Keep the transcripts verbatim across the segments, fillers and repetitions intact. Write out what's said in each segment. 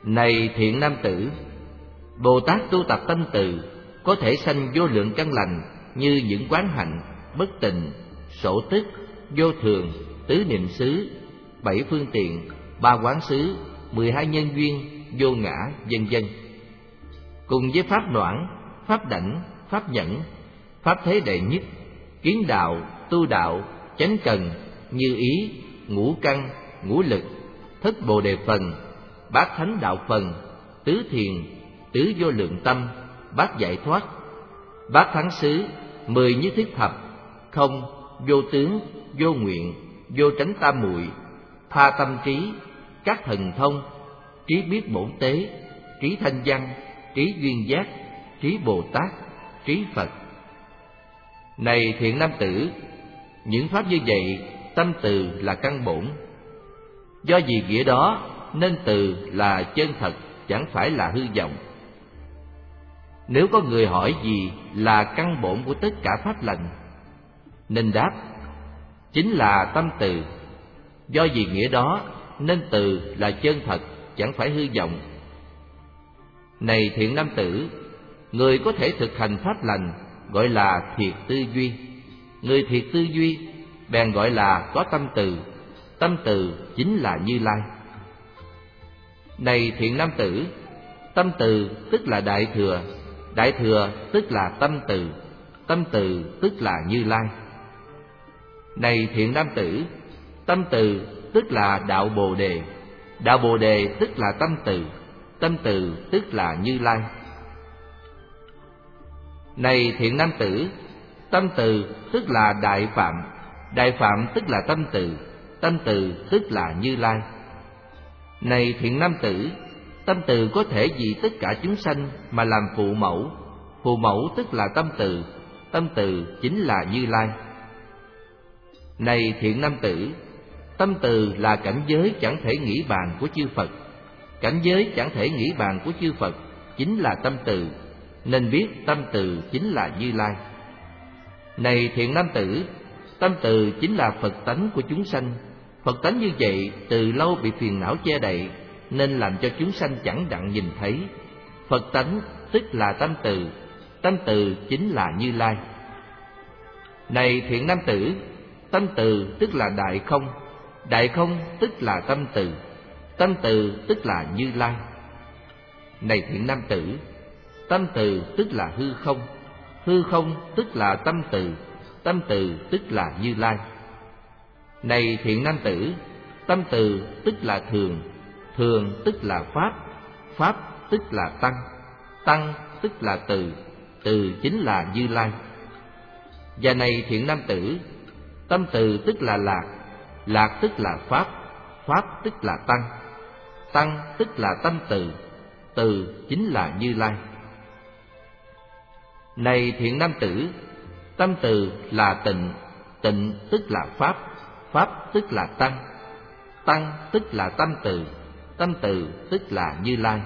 Này thiện nam tử, Bồ Tát tu tập tâm từ có thể sanh vô lượng căn lành như những quán hạnh, bất tịnh, sổ tức, vô thường, tứ niệm xứ, bảy phương tiện, ba quán xứ, mười hai nhân duyên, vô ngã, vân vân. Cùng với pháp noãn, pháp đảnh, pháp nhẫn, pháp thế đệ nhất, kiến đạo, tu đạo, chánh cần, như ý, ngũ căn, ngũ lực, thất bồ đề phần, bát thánh đạo phần, tứ thiền, tứ vô lượng tâm, bát giải thoát, bát thắng xứ, mười nhất thiết thập, không, vô tướng, vô nguyện, vô tránh tam muội, tha tâm trí, các thần thông, trí biết bổn tế, trí thanh văn, trí duyên giác, trí Bồ Tát, trí Phật. Này thiện nam tử, những pháp như vậy, tâm từ là căn bổn. Do vì nghĩa đó nên từ là chân thật, chẳng phải là hư vọng. Nếu có người hỏi gì là căn bổn của tất cả pháp lành, nên đáp chính là tâm từ. Do vì nghĩa đó nên từ là chân thật, chẳng phải hư vọng. Này thiện nam tử, người có thể thực hành pháp lành gọi là thiệt tư duy. Người thiệt tư duy bèn gọi là có tâm từ. Tâm từ chính là Như Lai. Này thiện nam tử, tâm từ tức là đại thừa, đại thừa tức là tâm từ, tâm từ tức là Như Lai. Này thiện nam tử, tâm từ tức là đạo Bồ Đề, đạo Bồ Đề tức là tâm từ, tâm từ tức là Như Lai. Này thiện nam tử, tâm từ tức là đại phạm, đại phạm tức là tâm từ, tâm từ tức là Như Lai. Này thiện nam tử, tâm từ có thể vì tất cả chúng sanh mà làm phụ mẫu, phụ mẫu tức là tâm từ, tâm từ chính là Như Lai. Này thiện nam tử, tâm từ là cảnh giới chẳng thể nghĩ bàn của chư Phật, cảnh giới chẳng thể nghĩ bàn của chư Phật chính là tâm từ, nên biết tâm từ chính là Như Lai. Này thiện nam tử, tâm từ chính là Phật tánh của chúng sanh. Phật tánh như vậy từ lâu bị phiền não che đậy, nên làm cho chúng sanh chẳng đặng nhìn thấy. Phật tánh tức là tâm từ, tâm từ chính là Như Lai. Này thiện nam tử, tâm từ tức là đại không, đại không tức là tâm từ, tâm từ tức là Như Lai. Này thiện nam tử, tâm từ tức là hư không, hư không tức là tâm từ, tâm từ tức là Như Lai. Này thiện nam tử, tâm từ tức là thường, thường tức là pháp, pháp tức là tăng, tăng tức là từ, từ chính là Như Lai. Và này thiện nam tử, tâm từ tức là lạc, lạc tức là pháp, pháp tức là tăng, tăng tức là tâm từ, từ chính là Như Lai. Này thiện nam tử, tâm từ là tịnh, tịnh tức là pháp, pháp tức là tăng, tăng tức là tâm từ, tâm từ tức là Như Lai.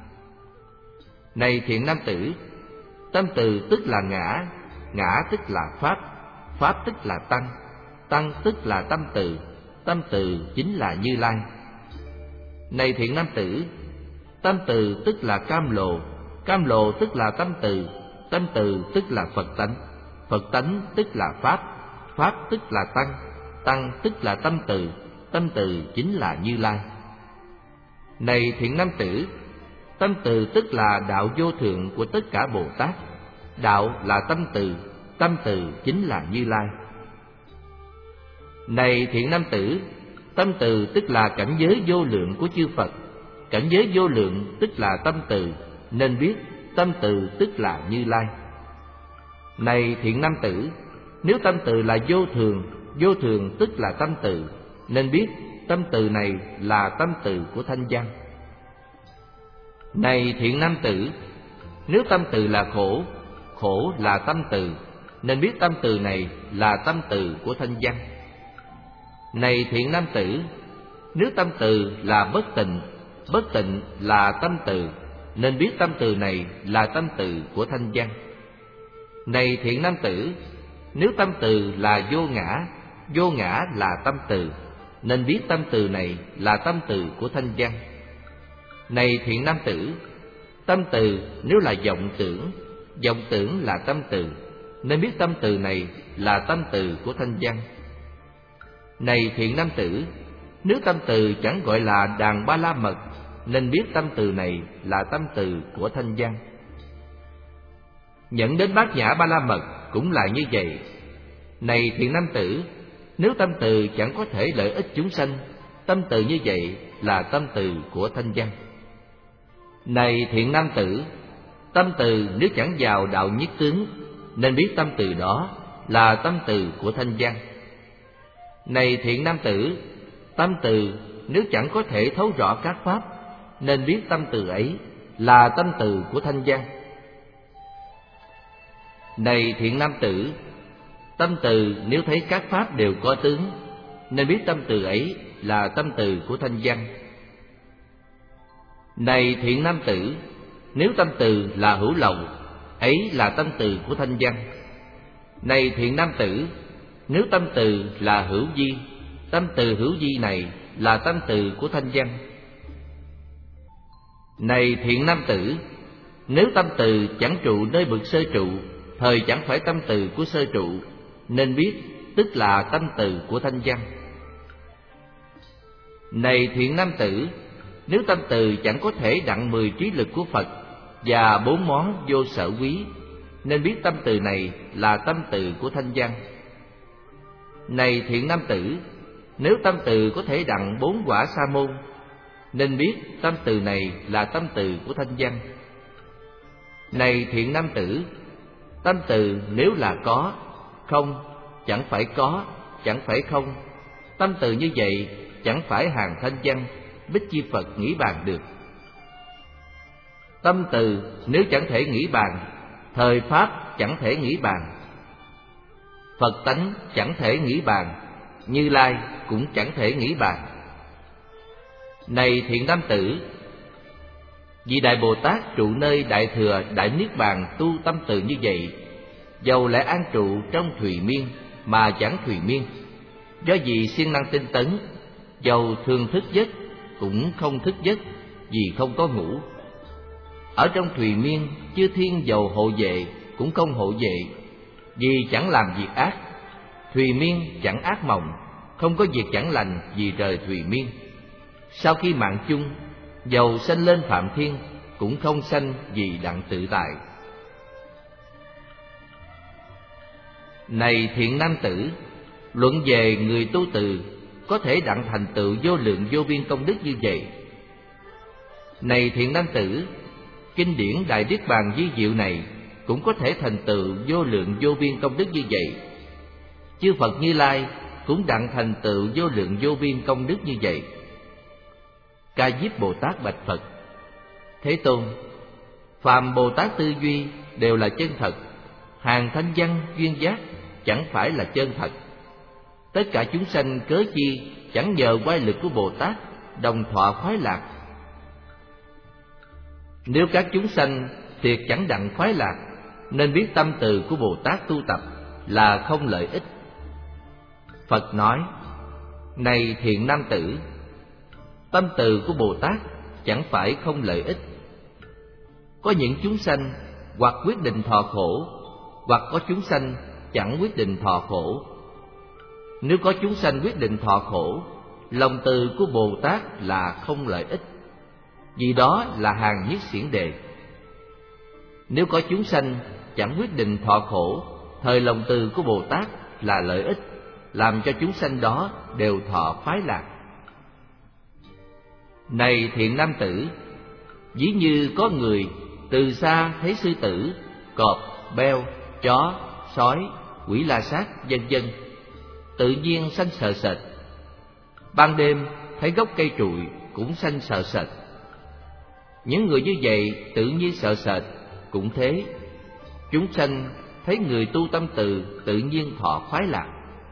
Này thiện nam tử, tâm từ tức là ngã, ngã tức là pháp, pháp tức là tăng, tăng tức là tâm từ, tâm từ chính là Như Lai. Này thiện nam tử, tâm từ tức là cam lồ, cam lồ tức là tâm từ, tâm từ tức là Phật tánh, Phật tánh tức là pháp, pháp tức là tăng, tăng tức là tâm từ, tâm từ chính là Như Lai. Này thiện nam tử, tâm từ tức là đạo vô thượng của tất cả Bồ Tát, đạo là tâm từ, tâm từ chính là Như Lai. Này thiện nam tử, tâm từ tức là cảnh giới vô lượng của chư Phật, cảnh giới vô lượng tức là tâm từ, nên biết tâm từ tức là Như Lai. Này thiện nam tử, nếu tâm từ là vô thường, vô thường tức là tâm từ, nên biết tâm từ này là tâm từ của thanh văn. Này thiện nam tử, nếu tâm từ là khổ, khổ là tâm từ, nên biết tâm từ này là tâm từ của thanh văn. Này thiện nam tử, nếu tâm từ là bất tịnh, bất tịnh là tâm từ, nên biết tâm từ này là tâm từ của thanh văn. Này thiện nam tử, nếu tâm từ là vô ngã, vô ngã là tâm từ, nên biết tâm từ này là tâm từ của thanh văn. Này thiện nam tử, tâm từ nếu là vọng tưởng, vọng tưởng là tâm từ, nên biết tâm từ này là tâm từ của thanh văn. Này thiện nam tử, nếu tâm từ chẳng gọi là đàn ba la mật, nên biết tâm từ này là tâm từ của thanh văn. Nhận đến bát nhã ba la mật cũng là như vậy. Này thiện nam tử, nếu tâm từ chẳng có thể lợi ích chúng sanh, tâm từ như vậy là tâm từ của thanh văn. Này thiện nam tử, tâm từ nếu chẳng vào đạo nhất tướng, nên biết tâm từ đó là tâm từ của thanh văn. Này thiện nam tử, tâm từ nếu chẳng có thể thấu rõ các pháp, nên biết tâm từ ấy là tâm từ của thanh văn. Này thiện nam tử, tâm từ nếu thấy các pháp đều có tướng, nên biết tâm từ ấy là tâm từ của thanh văn. Này thiện nam tử, nếu tâm từ là hữu lậu, ấy là tâm từ của thanh văn. Này thiện nam tử, nếu tâm từ là hữu vi, tâm từ hữu vi này là tâm từ của thanh văn. Này thiện nam tử, nếu tâm từ chẳng trụ nơi bậc sơ trụ, thời chẳng phải tâm từ của sơ trụ, nên biết tức là tâm từ của thanh văn. Này thiện nam tử, nếu tâm từ chẳng có thể đặng mười trí lực của Phật và bốn món vô sở quý, nên biết tâm từ này là tâm từ của thanh văn. Này thiện nam tử, nếu tâm từ có thể đặng bốn quả sa môn, nên biết tâm từ này là tâm từ của thanh văn. Này thiện nam tử, tâm từ nếu là có, không, chẳng phải có, chẳng phải không, tâm từ như vậy chẳng phải hàng thanh văn, Bích Chi Phật nghĩ bàn được. Tâm từ nếu chẳng thể nghĩ bàn, thời pháp chẳng thể nghĩ bàn, Phật tánh chẳng thể nghĩ bàn, Như Lai cũng chẳng thể nghĩ bàn. Này thiện nam tử, vì Đại Bồ Tát trụ nơi Đại Thừa Đại Niết Bàn tu tâm từ như vậy, dầu lại an trụ trong thùy miên mà chẳng thùy miên, do vì siêng năng tinh tấn, dầu thường thức giấc cũng không thức giấc, vì không có ngủ. Ở trong thùy miên, chư thiên dầu hộ vệ cũng không hộ vệ, vì chẳng làm việc ác. Thùy miên chẳng ác mộng, không có việc chẳng lành vì rời thùy miên. Sau khi mạng chung, dầu sanh lên phạm thiên, cũng không sanh vì đặng tự tại. Này thiện nam tử, luận về người tu từ có thể đặng thành tựu vô lượng vô biên công đức như vậy. Này thiện nam tử, kinh điển Đại Niết Bàn vi diệu này cũng có thể thành tựu vô lượng vô biên công đức như vậy. Chư Phật Như Lai cũng đặng thành tựu vô lượng vô biên công đức như vậy. Ca Diếp Bồ Tát bạch Phật: Thế Tôn, phàm Bồ Tát tư duy đều là chân thật, hàng thanh văn duyên giác chẳng phải là chân thật. Tất cả chúng sanh cớ chi chẳng nhờ oai lực của Bồ Tát đồng thọ khoái lạc. Nếu các chúng sanh thiệt chẳng đặng khoái lạc, nên biết tâm từ của Bồ Tát tu tập là không lợi ích. Phật nói: Này thiện nam tử, tâm từ của Bồ Tát chẳng phải không lợi ích. Có những chúng sanh hoặc quyết định thọ khổ, hoặc có chúng sanh chẳng quyết định thọ khổ. Nếu có chúng sanh quyết định thọ khổ, lòng từ của Bồ Tát là không lợi ích, vì đó là hàng nhiết xiển đề. Nếu có chúng sanh chẳng quyết định thọ khổ, thời lòng từ của Bồ Tát là lợi ích, làm cho chúng sanh đó đều thọ khoái lạc. Này thiện nam tử, ví như có người từ xa thấy sư tử, cọp, beo, chó, sói, quỷ la sát, vân vân, tự nhiên sanh sợ sệt. Ban đêm thấy gốc cây trụi cũng sanh sợ sệt. Những người như vậy tự nhiên sợ sệt cũng thế. Chúng sanh thấy người tu tâm từ tự nhiên thọ khoái lạc.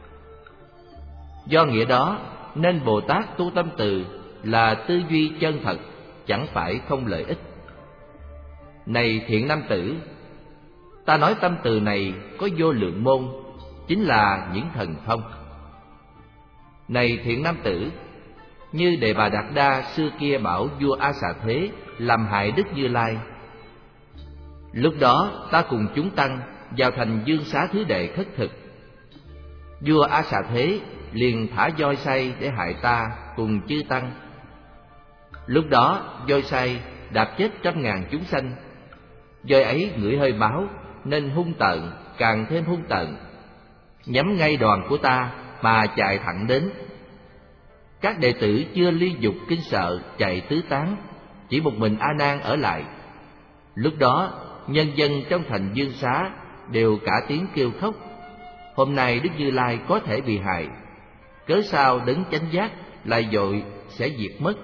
Do nghĩa đó nên Bồ Tát tu tâm từ là tư duy chân thật, chẳng phải không lợi ích. Này thiện nam tử, ta nói tâm từ này có vô lượng môn, chính là những thần thông. Này thiện nam tử, như Đề Bà Đạt Đa xưa kia bảo vua A Xà Thế làm hại Đức Như Lai. Lúc đó ta cùng chúng tăng vào thành Dương Xá Thứ Đệ khất thực. Vua A Xà Thế liền thả voi say để hại ta cùng chư tăng. Lúc đó voi say đạp chết trăm ngàn chúng sanh. Voi ấy ngửi hơi máu nên hung tợn, càng thêm hung tợn, nhắm ngay đoàn của ta mà chạy thẳng đến. Các đệ tử chưa ly dục kinh sợ chạy tứ tán, chỉ một mình A Nan ở lại. Lúc đó nhân dân trong thành Dương Xá đều cả tiếng kêu khóc. Hôm nay Đức Như Lai có thể bị hại, cớ sao đấng chánh giác lại vội sẽ diệt mất.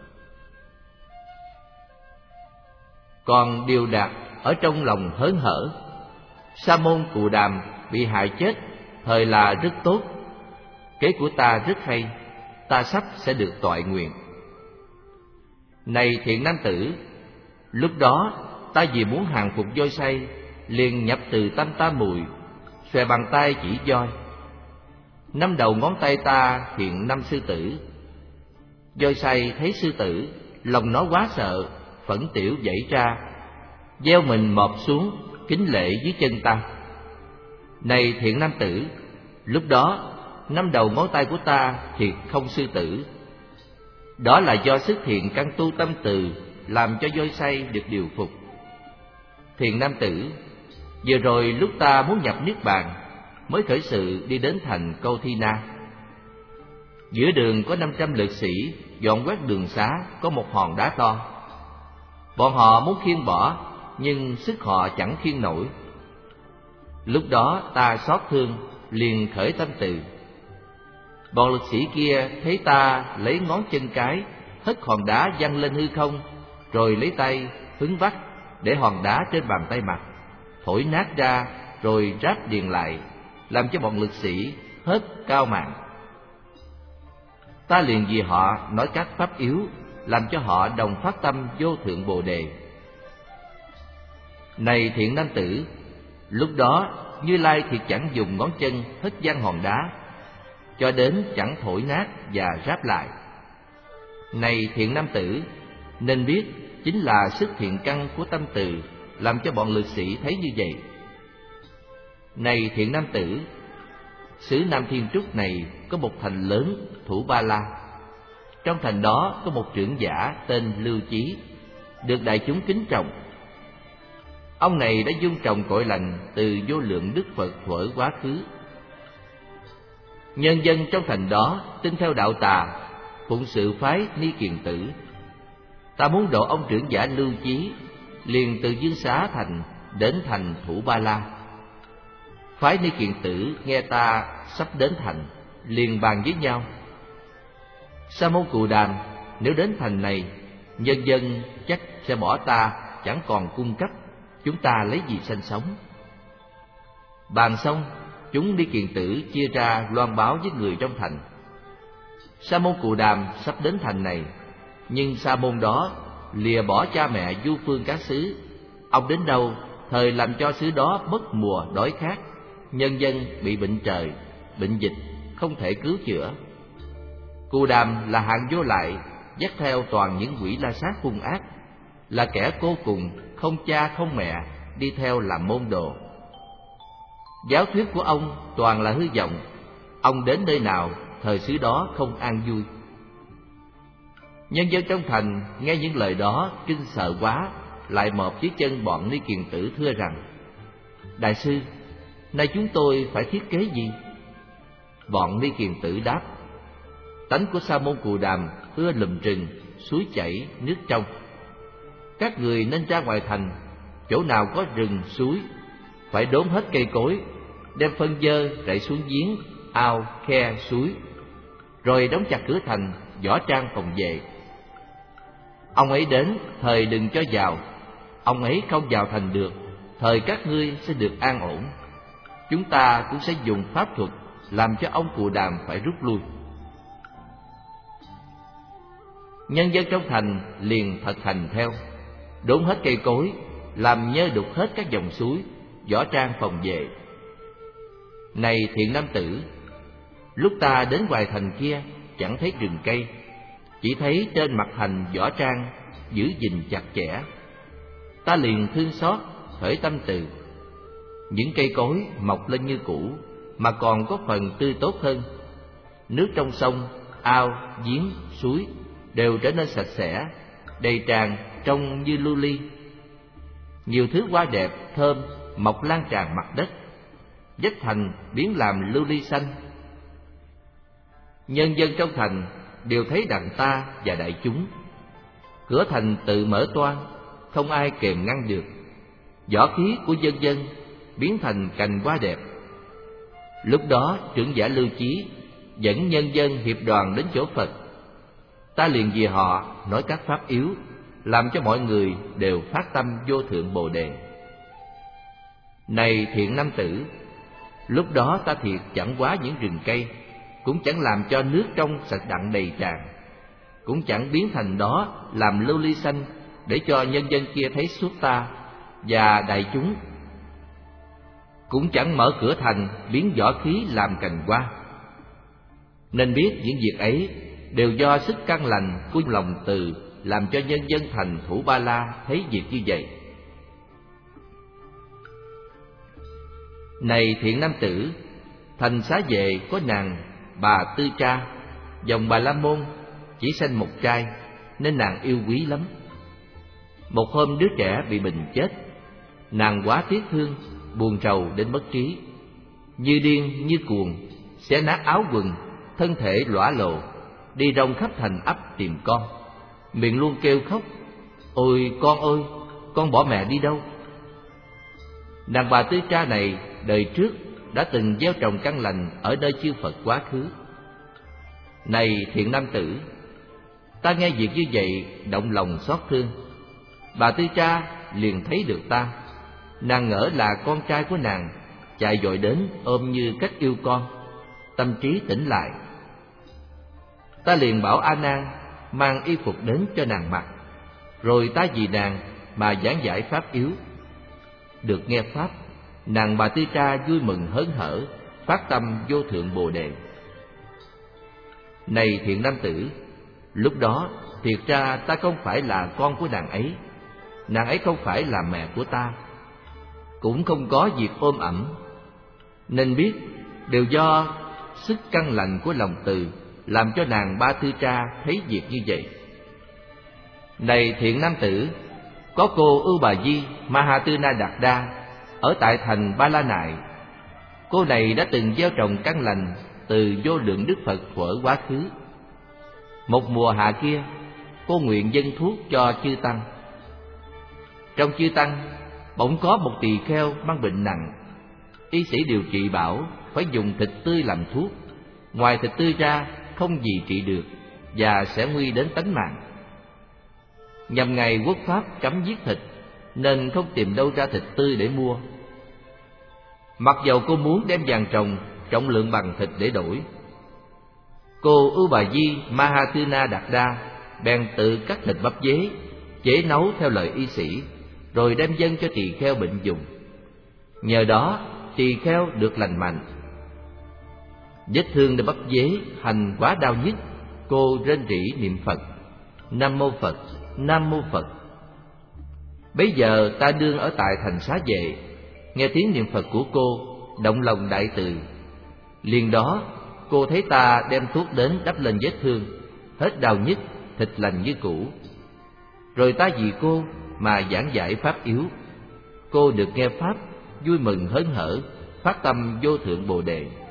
Còn Điều Đạt ở trong lòng hớn hở. Sa môn Cù Đàm bị hại chết thời là rất tốt. Kế của ta rất hay, ta sắp sẽ được toại nguyện. Này thiện nam tử, lúc đó ta vì muốn hàng phục voi say, liền nhập từ tâm ta mùi, xòe bàn tay chỉ voi. Năm đầu ngón tay ta hiện năm sư tử. Voi say thấy sư tử, lòng nó quá sợ, phẫn tiểu dãy ra, gieo mình mọp xuống, kính lễ dưới chân ta. Này thiện nam tử, lúc đó năm đầu ngón tay của ta thiệt không sư tử. Đó là do sức thiện căn tu tâm từ làm cho voi say được điều phục. Thiện nam tử, vừa rồi lúc ta muốn nhập niết bàn, mới khởi sự đi đến thành Câu Thi Na. Giữa đường có năm trăm lực sĩ dọn quét đường xá, có một hòn đá to. Bọn họ muốn khiêng bỏ, nhưng sức họ chẳng khiêng nổi. Lúc đó ta xót thương, liền khởi tâm từ. Bọn lực sĩ kia thấy ta lấy ngón chân cái hất hòn đá văng lên hư không, rồi lấy tay hứng vắt để hòn đá trên bàn tay mặt, thổi nát ra rồi ráp điền lại, làm cho bọn lực sĩ hết cao mạng. Ta liền vì họ nói các pháp yếu, làm cho họ đồng phát tâm vô thượng Bồ Đề. Này thiện nam tử, lúc đó Như Lai thì chẳng dùng ngón chân hất văng hòn đá, cho đến chẳng thổi nát và ráp lại. Này thiện nam tử, nên biết chính là sức thiện căn của tâm từ làm cho bọn lực sĩ thấy như vậy. Này thiện nam tử, xứ Nam Thiên Trúc này có một thành lớn Thủ Ba La. Trong thành đó có một trưởng giả tên Lưu Chí, được đại chúng kính trọng. Ông này đã dung trồng cội lành từ vô lượng đức Phật thuở quá khứ. Nhân dân trong thành đó tin theo đạo Tà, phụng sự phái Ni Kiền Tử. Ta muốn độ ông trưởng giả Lưu Chí, liền từ Dương Xá thành đến thành Thủ Ba La. Phái Ni Kiền Tử nghe ta sắp đến thành, liền bàn với nhau: Sa môn Cù Đàm, nếu đến thành này, nhân dân chắc sẽ bỏ ta, chẳng còn cung cấp, chúng ta lấy gì sanh sống? Bàn xong, chúng Ni Kiền Tử chia ra loan báo với người trong thành: Sa môn Cù Đàm sắp đến thành này, nhưng sa môn đó lìa bỏ cha mẹ du phương các xứ. Ông đến đâu, thời làm cho xứ đó mất mùa đói khát, nhân dân bị bệnh trời, bệnh dịch, không thể cứu chữa. Cù Đàm là hạng vô lại, dắt theo toàn những quỷ la sát hung ác, là kẻ cô cùng, không cha không mẹ, đi theo làm môn đồ. Giáo thuyết của ông toàn là hư vọng. Ông đến nơi nào, thời xứ đó không an vui. Nhân dân trong thành nghe những lời đó kinh sợ quá, lại mọp dưới chân bọn Ni Kiền Tử thưa rằng: Đại sư, nay chúng tôi phải thiết kế gì? Bọn Ni Kiền Tử đáp: Tánh của Sa môn Cù Đàm ưa lùm rừng, suối chảy, nước trong. Các người nên ra ngoài thành, chỗ nào có rừng, suối, phải đốn hết cây cối, đem phân dơ rải xuống giếng, ao, khe, suối, rồi đóng chặt cửa thành, võ trang phòng vệ. Ông ấy đến, thời đừng cho vào. Ông ấy không vào thành được, thời các ngươi sẽ được an ổn. Chúng ta cũng sẽ dùng pháp thuật làm cho ông Cù Đàm phải rút lui. Nhân dân trong thành liền thật hành theo, đốn hết cây cối, làm nhơ đục hết các dòng suối, võ trang phòng vệ. Này thiện nam tử, lúc ta đến ngoài thành kia chẳng thấy rừng cây, chỉ thấy trên mặt thành võ trang giữ gìn chặt chẽ. Ta liền thương xót, khởi tâm từ. Những cây cối mọc lên như cũ, mà còn có phần tươi tốt hơn. Nước trong sông, ao, giếng, suối đều trở nên sạch sẽ, đầy tràn, trông như lưu ly. Nhiều thứ hoa đẹp, thơm mọc lan tràn mặt đất. Vách thành biến làm lưu ly xanh. Nhân dân trong thành đều thấy đặng ta và đại chúng. Cửa thành tự mở toang, không ai kềm ngăn được. Võ khí của dân dân biến thành cành hoa đẹp. Lúc đó trưởng giả Lưu Chí dẫn nhân dân hiệp đoàn đến chỗ Phật. Ta liền vì họ nói các pháp yếu, làm cho mọi người đều phát tâm vô thượng Bồ Đề. Này thiện nam tử, lúc đó ta thiệt chẳng quá những rừng cây, cũng chẳng làm cho nước trong sạch đặng đầy tràn, cũng chẳng biến thành đó làm lưu ly xanh để cho nhân dân kia thấy suốt ta và đại chúng, cũng chẳng mở cửa thành biến võ khí làm cành hoa. Nên biết những việc ấy đều do sức căn lành của lòng từ làm cho nhân dân thành Thủ Ba La thấy việc như vậy. Này thiện nam tử, thành Xá Vệ có nàng Bà Tư Tra, dòng Bà La Môn, chỉ sanh một trai nên nàng yêu quý lắm. Một hôm đứa trẻ bị bệnh chết, nàng quá tiếc thương, buồn rầu đến mất trí, như điên như cuồng, xé nát áo quần, thân thể lõa lồ, đi rong khắp thành ấp tìm con, miệng luôn kêu khóc: ôi con ơi, con bỏ mẹ đi đâu? Nàng Bà Tư Tra này đời trước đã từng gieo trồng căn lành ở nơi chư Phật quá khứ. Này thiện nam tử, ta nghe việc như vậy động lòng xót thương. Bà Tư Tra liền thấy được ta, nàng ngỡ là con trai của nàng, chạy vội đến ôm như cách yêu con, tâm trí tỉnh lại. Ta liền bảo A Nan mang y phục đến cho nàng mặc, rồi ta vì nàng mà giảng giải pháp yếu. Được nghe pháp, nàng Bà Tư Tra vui mừng hớn hở, phát tâm vô thượng Bồ Đề. Này thiện nam tử, lúc đó thiệt ra ta không phải là con của nàng ấy, nàng ấy không phải là mẹ của ta, cũng không có việc ôm ẩm. Nên biết đều do sức căn lành của lòng từ làm cho nàng Ba Tư Tra thấy việc như vậy. Này thiện nam tử, có cô Ưu Bà Di Mahatuna Đạt Đa ở tại thành Ba La Nại. Cô này đã từng gieo trồng căn lành từ vô lượng Đức Phật thuở quá khứ. Một mùa hạ kia, cô nguyện dâng thuốc cho chư tăng. Trong chư tăng, bỗng có một tỳ kheo mang bệnh nặng. Y sĩ điều trị bảo phải dùng thịt tươi làm thuốc, ngoài thịt tươi ra không gì trị được và sẽ nguy đến tánh mạng. Nhằm ngày quốc pháp cấm giết thịt nên không tìm đâu ra thịt tươi để mua. Mặc dầu cô muốn đem vàng trồng trọng lượng bằng thịt để đổi. Cô Ưu Bà Di Mahatuna Đạt Đa bèn tự cắt thịt bắp dế, chế nấu theo lời y sĩ, rồi đem dâng cho tỳ kheo bệnh dùng. Nhờ đó tỳ kheo được lành mạnh. Vết thương nơi bắp dế hành quá đau nhức, cô rên rỉ niệm Phật: Nam mô Phật, Nam mô Phật. Bấy giờ ta đương ở tại thành Xá Vệ, nghe tiếng niệm Phật của cô, động lòng đại từ. Liền đó cô thấy ta đem thuốc đến đắp lên vết thương, hết đau nhức, thịt lành như cũ. Rồi ta vì cô mà giảng giải pháp yếu. Cô được nghe pháp, vui mừng hớn hở, phát tâm vô thượng Bồ Đề.